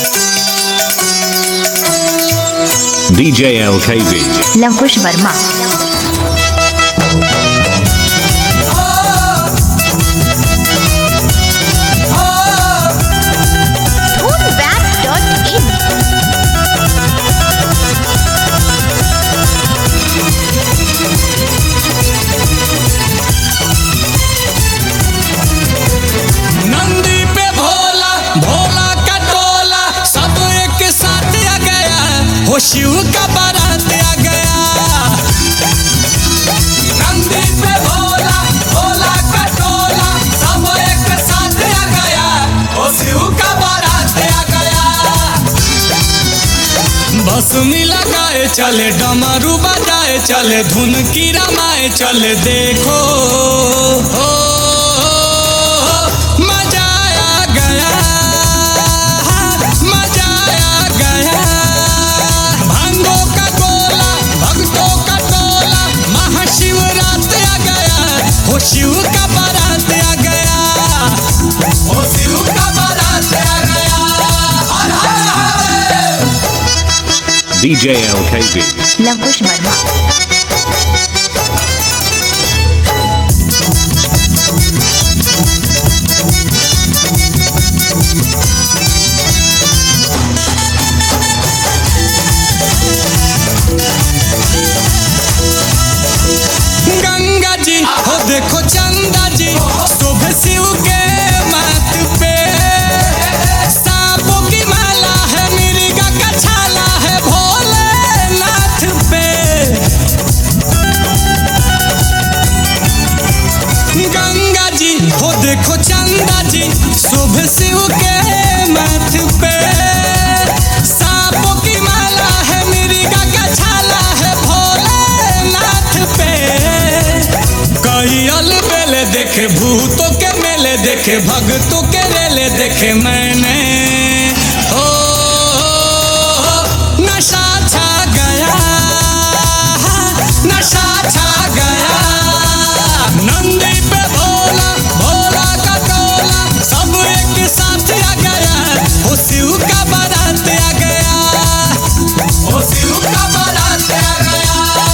DJ LKV Lavkush Verma Shiv का बारात आ गया। नंदी पे भोला भोला का टोला सब एक साथ आ गया। ओ शिव का बारात आ गया। बस में लगाए चले डमरू बजाए चले धुन की रमाए चले देखो मजा आ गया मजा आ गया। भांगों का गोला भक्तों का टोला महाशिवरात आ गया। हो शिव का बारात आ गया। हो शिव का बारात आ गया। DJ LKV लवकुश वर्मा गंगा जी हो देखो चंदा जी शोभे शिव के माथ पे। सांपों की माला है मिर्गा का छाला है भोलेनाथ पे। गंगा जी हो देखो चंदा जी शोभे शिव के माथ पे। सांपों की माला है मिर्गा का छाला है भोलेनाथ पे। कई अलबेले देखे भूतों के मेले देखे भक्तों के रेले देखे मैंने। ओ नशा छा गया नशा छा गया। नंदी पे भोला भोला का टोला सब एक साथ आ गया। ओ शिव का बारात आ गया। ओ शिव का बारात आ गया।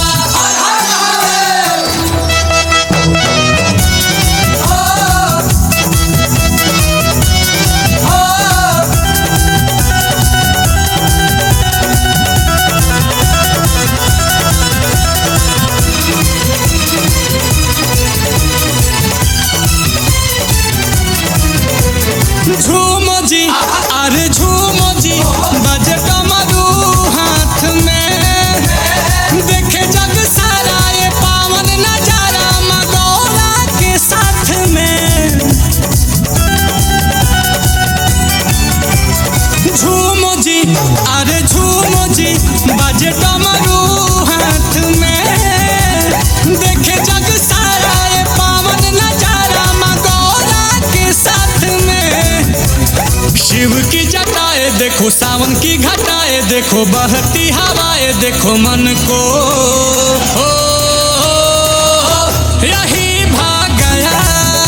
झूमो जी अरे झूमो जी बजे डमरू हाथ में। देखे जग सारा ये पावन नजारा मगौरा के साथ में। झूमो जी अरे झूमो जी बजे डमरू हाथ में। देखे जग सारा ये पावन नजारा मगौरा के साथ में। शिव की जटाएं देखो सावन की घटाएं देखो बहती हवाएं देखो मन को यही भाग गया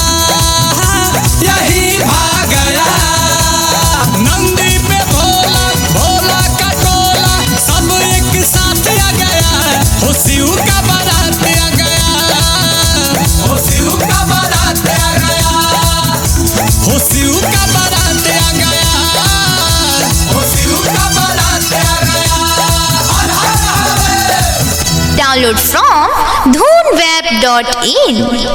यही भाग गया। नंदी पे भोला भोला का टोला सब एक साथ आ गया। हो शिव का बारात आ गया। हो शिव का बारात आ गया। हो शिव का बारात आ गया। हो शिव का बारात आ गया। Download from dhoonweb.in